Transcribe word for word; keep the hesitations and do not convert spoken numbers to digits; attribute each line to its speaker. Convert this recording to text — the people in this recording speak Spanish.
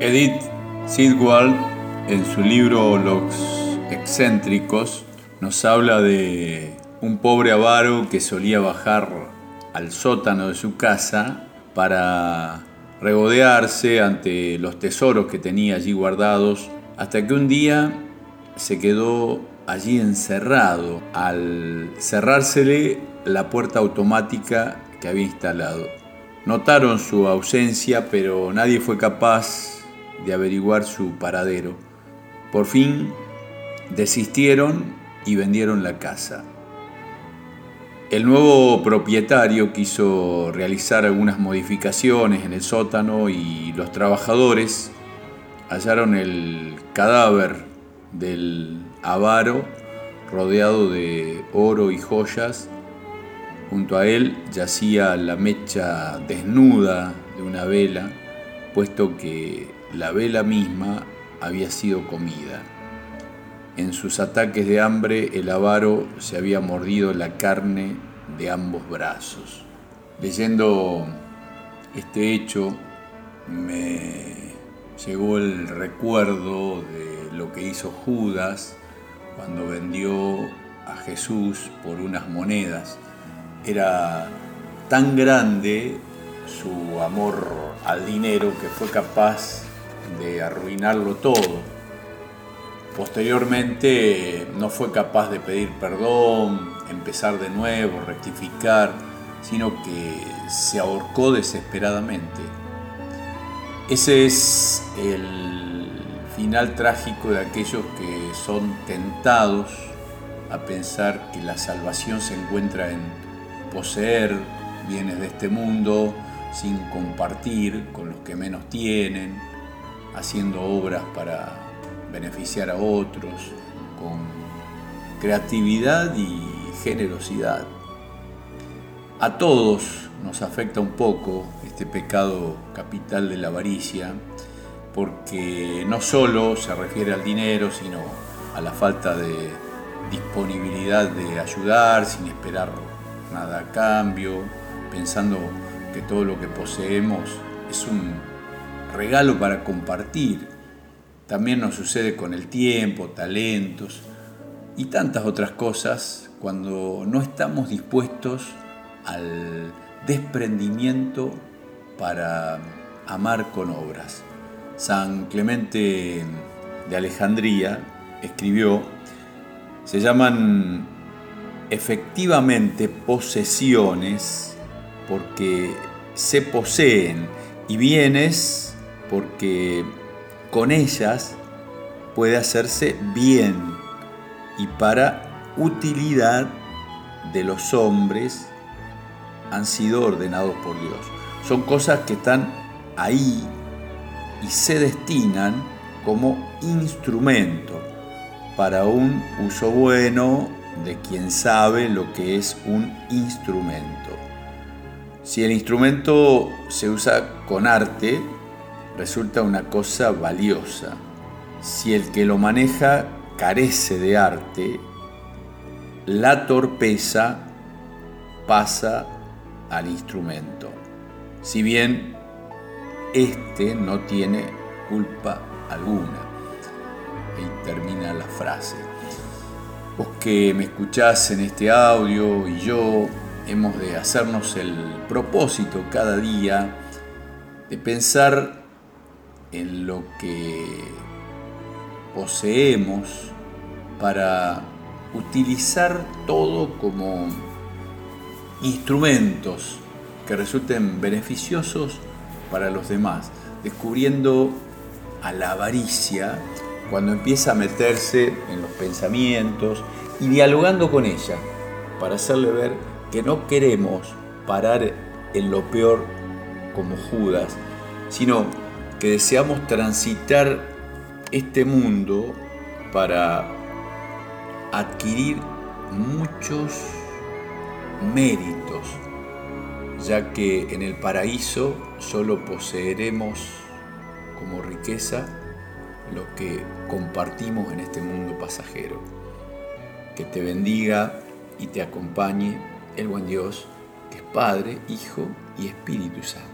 Speaker 1: Edith Sitwell, en su libro Los excéntricos, nos habla de un pobre avaro que solía bajar al sótano de su casa para regodearse ante los tesoros que tenía allí guardados, hasta que un día se quedó allí encerrado al cerrársele la puerta automática que había instalado. Notaron su ausencia, pero nadie fue capaz de averiguar su paradero. Por fin desistieron y vendieron la casa. El nuevo propietario quiso realizar algunas modificaciones en el sótano y los trabajadores hallaron el cadáver del avaro rodeado de oro y joyas. Junto a él yacía la mecha desnuda de una vela, puesto que la vela misma había sido comida. En sus ataques de hambre, el avaro se había mordido la carne de ambos brazos. Leyendo este hecho, me llegó el recuerdo de lo que hizo Judas cuando vendió a Jesús por unas monedas. Era tan grande su amor al dinero que fue capaz de arruinarlo todo. Posteriormente no fue capaz de pedir perdón, empezar de nuevo, rectificar, sino que se ahorcó desesperadamente. Ese es el final trágico de aquellos que son tentados a pensar que la salvación se encuentra en poseer bienes de este mundo sin compartir con los que menos tienen, haciendo obras para beneficiar a otros, con creatividad y generosidad. A todos nos afecta un poco este pecado capital de la avaricia, porque no solo se refiere al dinero, sino a la falta de disponibilidad de ayudar sin esperar nada a cambio, pensando que todo lo que poseemos es un regalo para compartir. También nos sucede con el tiempo, talentos y tantas otras cosas cuando no estamos dispuestos al desprendimiento para amar con obras. San Clemente de Alejandría escribió: se llaman efectivamente posesiones porque se poseen, y bienes porque con ellas puede hacerse bien y para utilidad de los hombres han sido ordenados por Dios. Son cosas que están ahí y se destinan como instrumento para un uso bueno de quien sabe lo que es un instrumento. Si el instrumento se usa con arte, resulta una cosa valiosa. Si el que lo maneja carece de arte, la torpeza pasa al instrumento, si bien éste no tiene culpa alguna. Ahí termina la frase. Vos que me escuchás en este audio y yo, hemos de hacernos el propósito cada día de pensar en lo que poseemos para utilizar todo como instrumentos que resulten beneficiosos para los demás, descubriendo a la avaricia cuando empieza a meterse en los pensamientos y dialogando con ella para hacerle ver que no queremos parar en lo peor como Judas, sino que deseamos transitar este mundo para adquirir muchos méritos, ya que en el paraíso solo poseeremos como riqueza lo que compartimos en este mundo pasajero. Que te bendiga y te acompañe el buen Dios, que es Padre, Hijo y Espíritu Santo.